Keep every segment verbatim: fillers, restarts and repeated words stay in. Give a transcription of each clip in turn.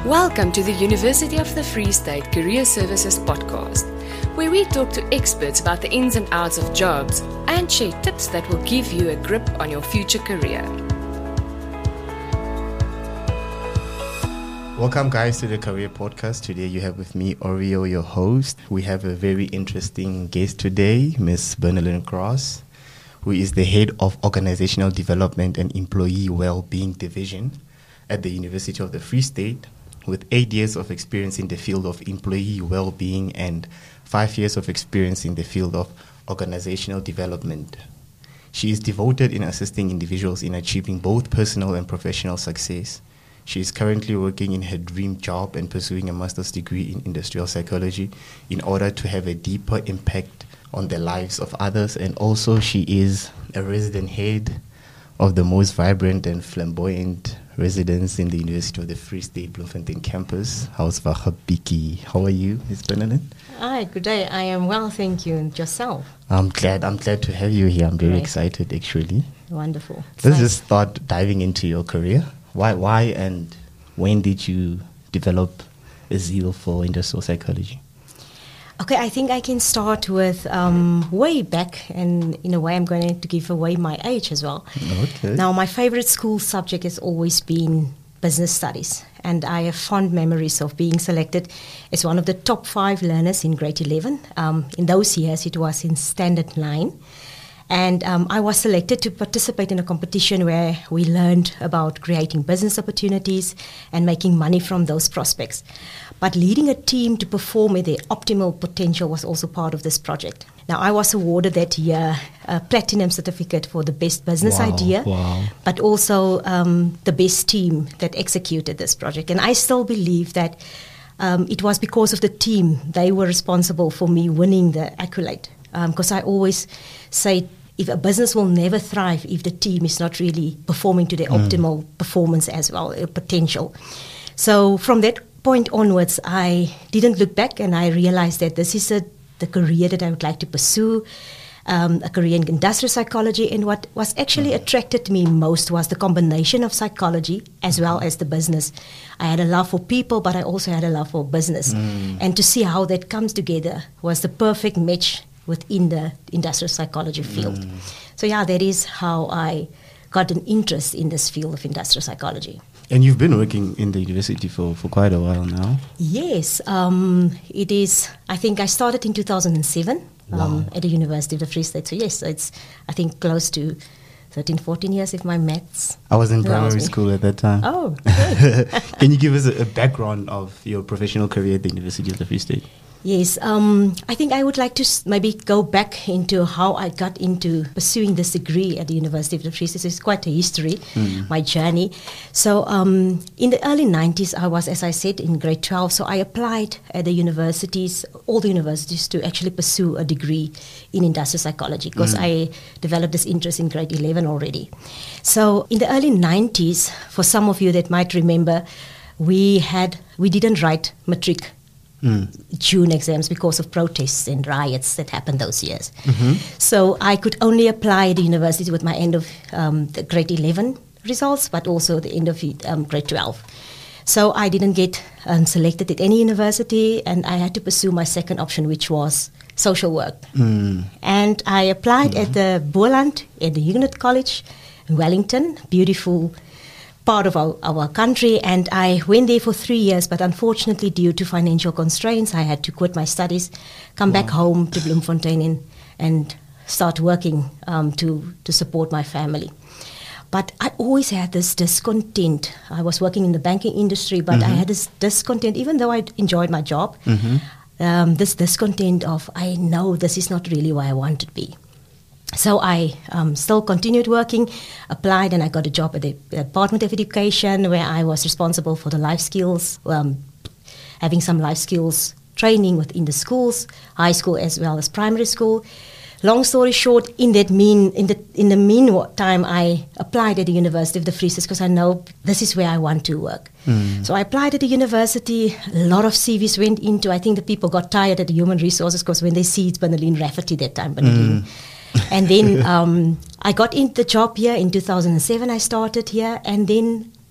Welcome to the University of the Free State Career Services podcast, where we talk to experts about the ins and outs of jobs and share tips that will give you a grip on your future career. Welcome guys to the Career Podcast. Today you have with me Oreo, your host. We have a very interesting guest today, Miss Bernalyn Cross, who is the Head of Organizational Development and Employee Wellbeing Division at the University of the Free State, with eight years of experience in the field of employee well-being and five years of experience in the field of organizational development. She is devoted in assisting individuals in achieving both personal and professional success. She is currently working in her dream job and pursuing a master's degree in industrial psychology in order to have a deeper impact on the lives of others. And also she is a resident head of the most vibrant and flamboyant residence in the University of the Free State Bloemfontein campus. How's Vahabiki? How are you, Miz Bernalyn? Hi, good day. I am well, thank you. And yourself? I'm glad. I'm glad to have you here. I'm very Great. excited, actually. Wonderful. Let's nice. just start diving into your career. Why, why, and when did you develop a zeal for industrial psychology? Okay, I think I can start with um, way back, and in a way I'm going to give away my age as well. Okay. Now, my favorite school subject has always been business studies, and I have fond memories of being selected as one of the top five learners in grade eleven. Um, in those years, it was in standard nine. And um, I was selected to participate in a competition where we learned about creating business opportunities and making money from those prospects. But leading a team to perform at their optimal potential was also part of this project. Now, I was awarded that year a platinum certificate for the best business wow, idea, wow. but also um, the best team that executed this project. And I still believe that um, it was because of the team. They were responsible for me winning the accolade. Because um, I always say, if a business will never thrive if the team is not really performing to their mm. optimal performance as well, uh, potential. So from that point onwards, I didn't look back, and I realized that this is a, the career that I would like to pursue, um, a career in industrial psychology. And what was actually mm. attracted me most was the combination of psychology as well as the business. I had a love for people, but I also had a love for business. Mm. And to see how that comes together was the perfect match within the industrial psychology field. Mm. So yeah, that is how I got an interest in this field of industrial psychology. And you've been working in the university for, for quite a while now? Yes, um, it is, I think I started in two thousand seven wow. um, at the University of the Free State. So yes, it's I think close to thirteen, fourteen years if my maths. I was in primary school at that time. Oh, good. Can you give us a, a background of your professional career at the University of the Free State? Yes, um, I think I would like to s- maybe go back into how I got into pursuing this degree at the University of the Free State. So it's quite a history, mm. my journey. So um, in the early nineties, I was, as I said, in grade twelve. So I applied at the universities, all the universities, to actually pursue a degree in industrial psychology because mm. I developed this interest in grade eleven already. So in the early nineties, for some of you that might remember, we had we didn't write matric Mm. June exams because of protests and riots that happened those years. Mm-hmm. So I could only apply at the university with my end of um, the grade eleven results, but also the end of um, grade twelve. So I didn't get um, selected at any university, and I had to pursue my second option, which was social work. Mm. And I applied mm-hmm. at the Boland, at the Huguenot College in Wellington, beautiful part of our, our country, and I went there for three years, but unfortunately due to financial constraints, I had to quit my studies, come wow. back home to Bloemfontein and, and start working um, to, to support my family. But I always had this discontent. I was working in the banking industry, but mm-hmm. I had this discontent, even though I enjoyed my job, mm-hmm. um, this discontent of, I know this is not really where I want to be. So I um, still continued working, applied, and I got a job at the Department of Education where I was responsible for the life skills, um, having some life skills training within the schools, high school as well as primary school. Long story short, in that mean in the in the meantime, I applied at the University of the Free State because I know this is where I want to work. Mm. So I applied at the university. A lot of C Vs went into. I think the people got tired at the human resources because when they see it's Bernalyn Rafferty that time, Bernalyn. Mm. And then um, I got into the job here in two thousand seven. I started here, and then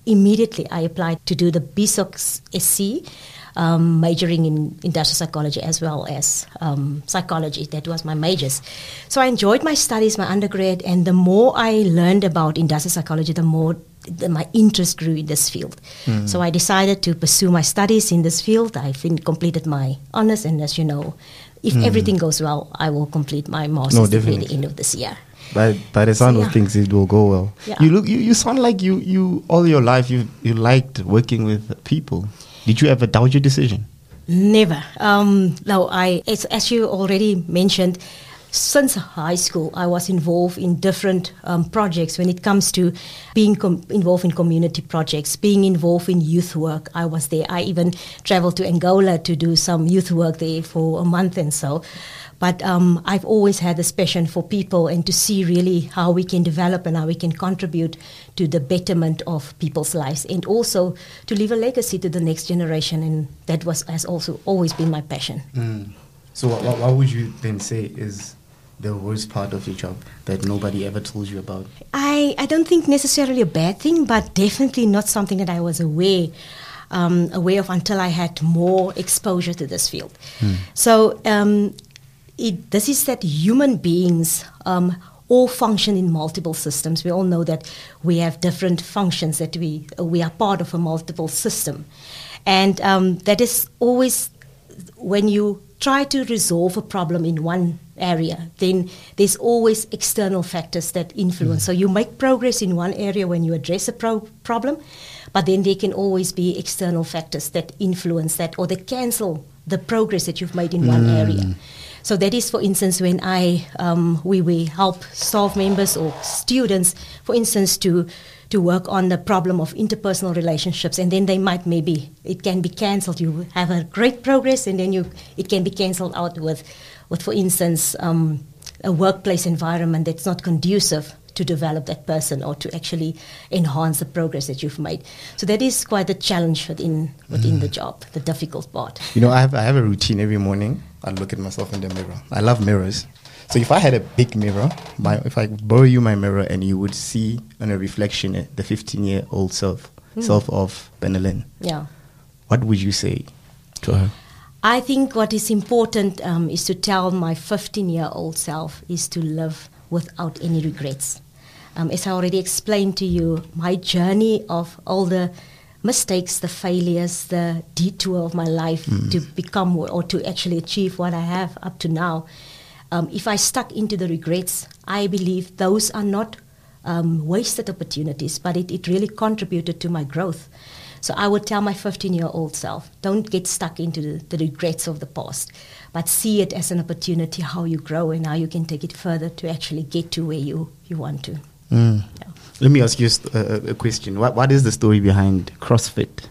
immediately I applied to do the B S O C S C, um, majoring in industrial psychology as well as um, psychology. That was my majors. So I enjoyed my studies, my undergrad, and the more I learned about industrial psychology, the more the, my interest grew in this field. Mm. So I decided to pursue my studies in this field. I fin- completed my honors, and as you know, if mm. everything goes well, I will complete my master's no, degree at the end of this year. By by the sound so, yeah. of things, it will go well. Yeah. You look, you, you sound like you, you all your life you you liked working with people. Did you ever doubt your decision? Never. Um, no, I as, as you already mentioned, since high school, I was involved in different um, projects when it comes to being com- involved in community projects, being involved in youth work. I was there. I even traveled to Angola to do some youth work there for a month and so. But um, I've always had this passion for people and to see really how we can develop and how we can contribute to the betterment of people's lives, and also to leave a legacy to the next generation. And that was has also always been my passion. Mm. So what, what, what would you then say is the worst part of your job that nobody ever told you about? I, I don't think necessarily a bad thing, but definitely not something that I was aware um, aware of until I had more exposure to this field. Hmm. So um, it, this is that human beings um, all function in multiple systems. We all know that we have different functions, that we we are part of a multiple system. And um, that is always when you try to resolve a problem in one area, then there's always external factors that influence. Mm. So you make progress in one area when you address a pro- problem, but then there can always be external factors that influence that or that cancel the progress that you've made in mm. one area. So that is, for instance, when I um, we, we help staff members or students, for instance, to to work on the problem of interpersonal relationships, and then they might maybe it can be cancelled. You have a great progress, and then you it can be cancelled out with, with for instance, um, a workplace environment that's not conducive to develop that person or to actually enhance the progress that you've made. So that is quite a challenge within within mm. the job, the difficult part. You know, I have I have a routine every morning. I look at myself in the mirror. I love mirrors. So if I had a big mirror, my, if I borrow you my mirror and you would see on a reflection uh, the fifteen-year-old self, mm. self of Benelin, yeah, what would you say to her? I think what is important um, is to tell my fifteen-year-old self is to live without any regrets. Um, as I already explained to you, my journey of all the mistakes, the failures, the detour of my life mm. to become or to actually achieve what I have up to now. Um, if I stuck into the regrets, I believe those are not um, wasted opportunities, but it, it really contributed to my growth. So I would tell my fifteen-year-old self, don't get stuck into the, the regrets of the past, but see it as an opportunity how you grow and how you can take it further to actually get to where you, you want to. Mm. Yeah. Let me ask you a, a question. What, what is the story behind CrossFit?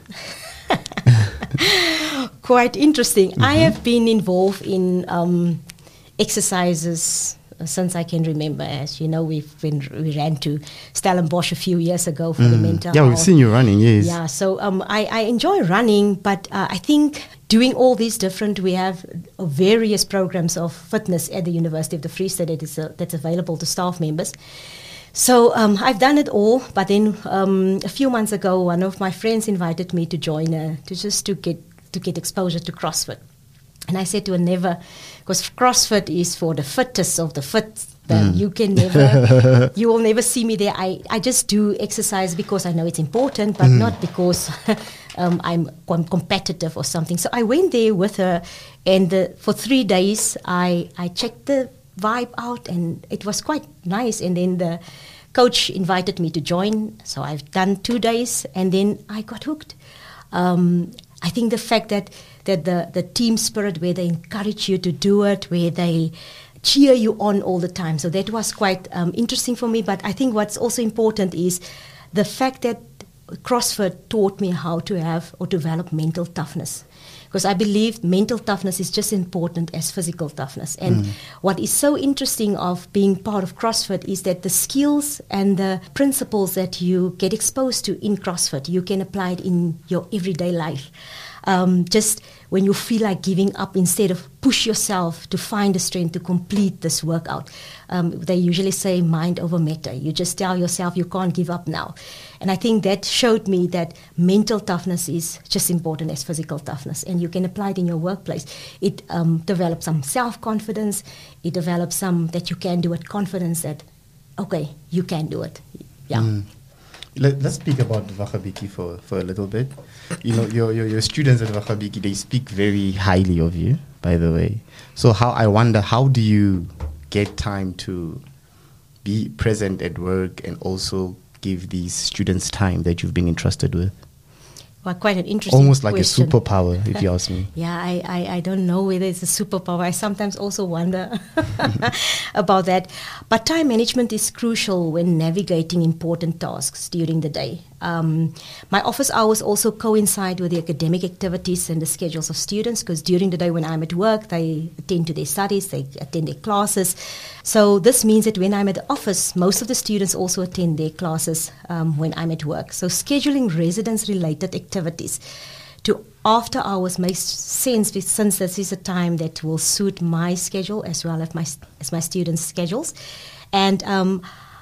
Quite interesting. Mm-hmm. I have been involved in um, exercises since I can remember. As you know, we've been we ran to Stellenbosch a few years ago for mm. the mental Yeah, health. we've seen you running, yes. Yeah, so um, I, I enjoy running, but uh, I think doing all these different, we have uh, various programs of fitness at the University of the Free State that is, uh, that's available to staff members. So um, I've done it all, but then um, a few months ago, one of my friends invited me to join, a, to just to get to get exposure to CrossFit. And I said to her, never, because CrossFit is for the fittest of the fit. Mm. You can never, you will never see me there. I, I just do exercise because I know it's important, but mm. not because um, I'm com- competitive or something. So I went there with her, and uh, for three days, I, I checked the vibe out, and it was quite nice. And then the coach invited me to join. So I've done two days, and then I got hooked. Um, I think the fact that, that the, the team spirit, where they encourage you to do it, where they cheer you on all the time. So that was quite um, interesting for me. But I think what's also important is the fact that CrossFit taught me how to have or develop mental toughness. Because I believe mental toughness is just as important as physical toughness. And mm. what is so interesting of being part of CrossFit is that the skills and the principles that you get exposed to in CrossFit, you can apply it in your everyday life. Um, just when you feel like giving up, instead of push yourself to find the strength to complete this workout. Um, they usually say mind over matter. You just tell yourself you can't give up now. And I think that showed me that mental toughness is just important as physical toughness, and you can apply it in your workplace. It um, develops some self-confidence. It develops some that you can do it, confidence that, okay, you can do it. Yeah. Mm. Let, let's speak about Wachabiki for, for a little bit. You know, your, your your students at Wachabiki, they speak very highly of you, by the way. So how I wonder, how do you get time to be present at work and also give these students time that you've been entrusted with? Well, quite an interesting Almost like question. a superpower, if you ask me. Yeah, I, I, I don't know whether it's a superpower. I sometimes also wonder about that. But time management is crucial when navigating important tasks during the day. Um, my office hours also coincide with the academic activities and the schedules of students, because during the day when I'm at work, they attend to their studies, they attend their classes. So this means that when I'm at the office, most of the students also attend their classes um, when I'm at work. So scheduling residence-related activities to after hours makes sense, since this is a time that will suit my schedule as well as my, as my students' schedules. And um,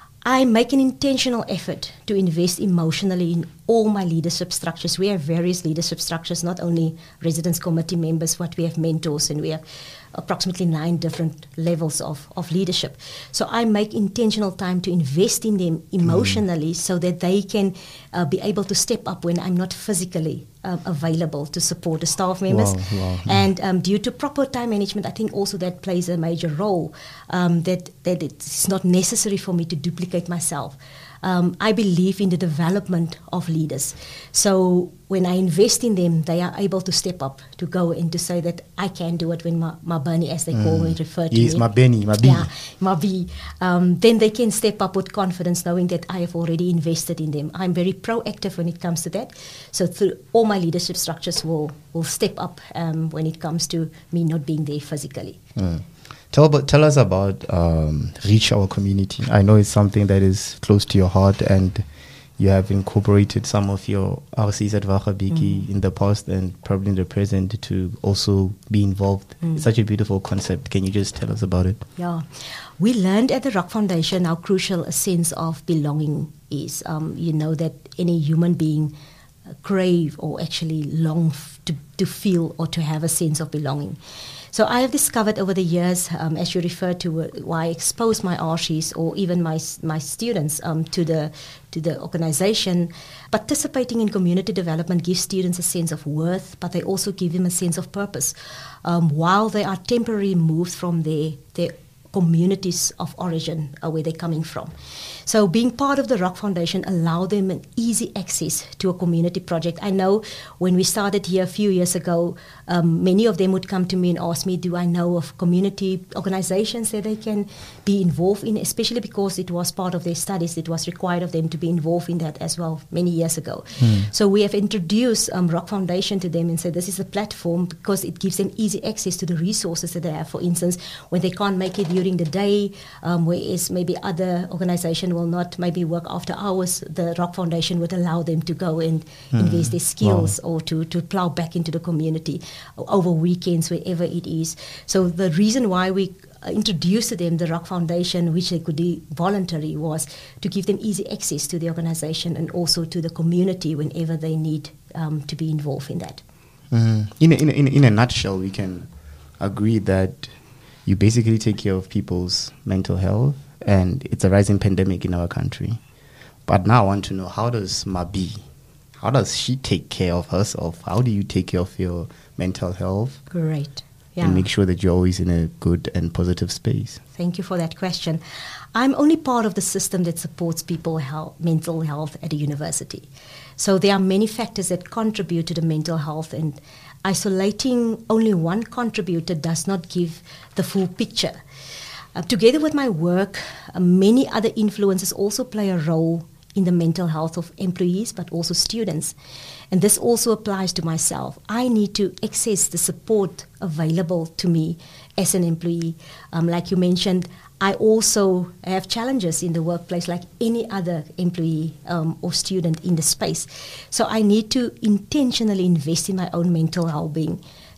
I make an intentional effort to invest emotionally in all my leadership structures. We have various leadership structures, not only residence committee members, but we have mentors, and we have approximately nine different levels of, of leadership. So I make intentional time to invest in them emotionally mm. so that they can uh, be able to step up when I'm not physically uh, available to support the staff members. Wow, wow. And um, due to proper time management, I think also that plays a major role, um, that, that it's not necessary for me to duplicate myself. Um, I believe in the development of leaders. So when I invest in them, they are able to step up, to go and to say that I can do it when my, my Bernie, as they mm. call me, refer to yes, me. my Benny, my B. Yeah, my B. Um, then they can step up with confidence, knowing that I have already invested in them. I'm very proactive when it comes to that. So through all my leadership structures will, will step up um, when it comes to me not being there physically. Mm. Tell, about, tell us about um, Reach Our Community. I know it's something that is close to your heart, and you have incorporated some of your R Cs at Wachabiki mm. in the past and probably in the present to also be involved. Mm. It's such a beautiful concept. Can you just tell us about it? Yeah. We learned at the Rock Foundation how crucial a sense of belonging is. Um, you know that any human being uh, crave or actually long f- to, to feel or to have a sense of belonging. So I have discovered over the years, um, as you referred to, uh, why I expose my R Cs or even my my students um, to the to the organization. Participating in community development gives students a sense of worth, but they also give them a sense of purpose, um, while they are temporarily moved from their their communities of origin, uh, where they're coming from. So being part of the Rock Foundation allowed them an easy access to a community project. I know when we started here a few years ago, um, many of them would come to me and ask me, do I know of community organizations that they can be involved in, especially because it was part of their studies. It was required of them to be involved in that as well many years ago. Mm. So we have introduced um, Rock Foundation to them and said this is a platform because it gives them easy access to the resources that they have. For instance, when they can't make it during the day, um, whereas maybe other organizations will not maybe work after hours, the Rock Foundation would allow them to go and mm. invest their skills wow. or to, to plow back into the community over weekends, wherever it is. So the reason why we introduced to them the Rock Foundation, which they could do voluntary, was to give them easy access to the organization and also to the community whenever they need um, to be involved in that. Mm. In, a, in, a, in, a, in a nutshell, we can agree that you basically take care of people's mental health, and it's a rising pandemic in our country. But now I want to know, how does Mabi, how does she take care of herself? How do you take care of your mental health? Great. Yeah. And make sure that you're always in a good and positive space? Thank you for that question. I'm only part of the system that supports people's health, mental health at a university. So there are many factors that contribute to the mental health, and isolating only one contributor does not give the full picture. Uh, together with my work, uh, many other influences also play a role in the mental health of employees, but also students. And this also applies to myself. I need to access the support available to me as an employee. Um, like you mentioned, I also have challenges in the workplace like any other employee um, or student in the space. So I need to intentionally invest in my own mental well-being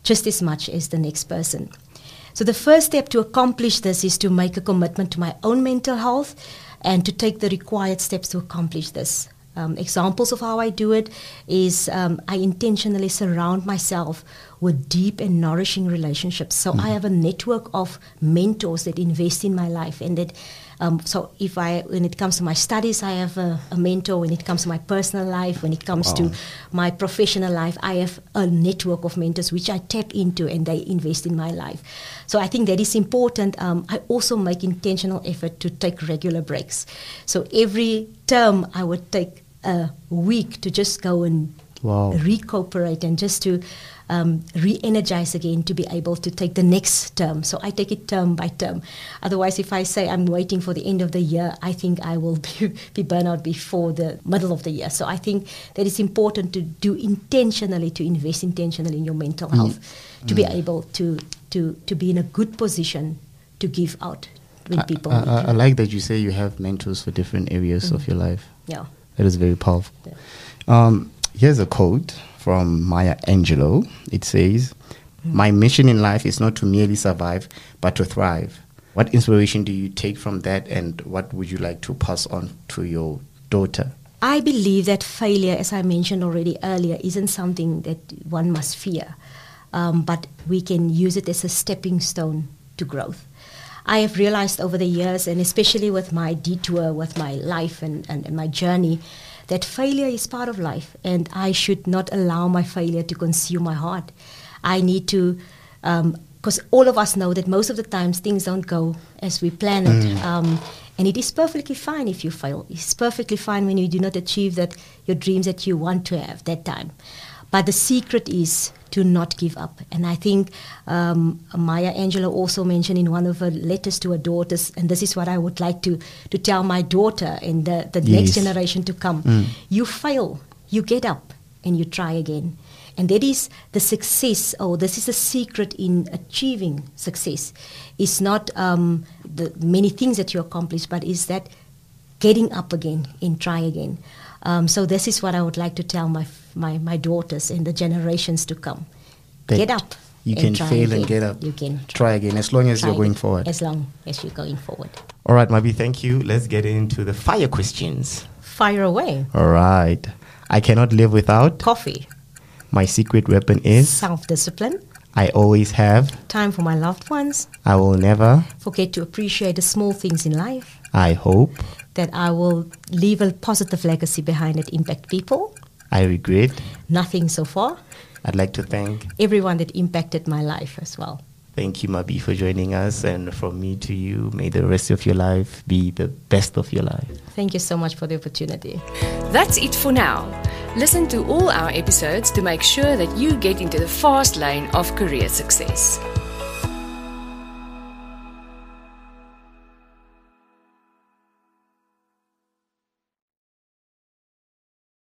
just as much as the next person. So the first step to accomplish this is to make a commitment to my own mental health and to take the required steps to accomplish this. Um, examples of how I do it is um, I intentionally surround myself with deep and nourishing relationships. So mm-hmm. I have a network of mentors that invest in my life, and that um, so if I when it comes to my studies, I have a, a mentor. When it comes to my personal life, when it comes wow. to my professional life, I have a network of mentors which I tap into, and they invest in my life. So I think that is important. Um, I also make intentional effort to take regular breaks. So every term I would take a week to just go and wow. recuperate and just to um, re-energize again to be able to take the next term. So I take it term by term. Otherwise, if I say I'm waiting for the end of the year, I think I will be, be burned out before the middle of the year. So I think that it's important to do intentionally, to invest intentionally in your mental health, mm. to mm. be able to, to, to be in a good position to give out when I, people I, need I, you. I like that you say you have mentors for different areas mm. of your life. Yeah. That is very powerful. Yeah. Um, here's a quote from Maya Angelou. It says, mm. "My mission in life is not to merely survive, but to thrive." What inspiration do you take from that, and what would you like to pass on to your daughter? I believe that failure, as I mentioned already earlier, isn't something that one must fear, um, but we can use it as a stepping stone to growth. I have realized over the years, and especially with my detour, with my life and, and, and my journey, that failure is part of life, and I should not allow my failure to consume my heart. I need to, because um, all of us know that most of the times things don't go as we plan it. Mm. Um, and it is perfectly fine if you fail. It's perfectly fine when you do not achieve that your dreams that you want to have that time. But the secret is to not give up. And I think um, Maya Angelou also mentioned in one of her letters to her daughters, and this is what I would like to, to tell my daughter and the, the yes. next generation to come. Mm. You fail, you get up, and you try again. And that is the success, or this is the secret in achieving success. It's not um, the many things that you accomplish, but is that getting up again and try again. Um, so this is what I would like to tell my my, my daughters and the generations to come. That get up. You can fail again. and get up. You can try, try again as long as you're going forward. As long as you're going forward. All right, Mabi, thank you. Let's get into the fire questions. Fire away. All right. I cannot live without coffee. My secret weapon is self-discipline. I always have time for my loved ones. I will never forget to appreciate the small things in life. I hope that I will leave a positive legacy behind that impact people. I regret nothing so far. I'd like to thank everyone that impacted my life as well. Thank you, Mabi, for joining us. And from me to you, may the rest of your life be the best of your life. Thank you so much for the opportunity. That's it for now. Listen to all our episodes to make sure that you get into the fast lane of career success.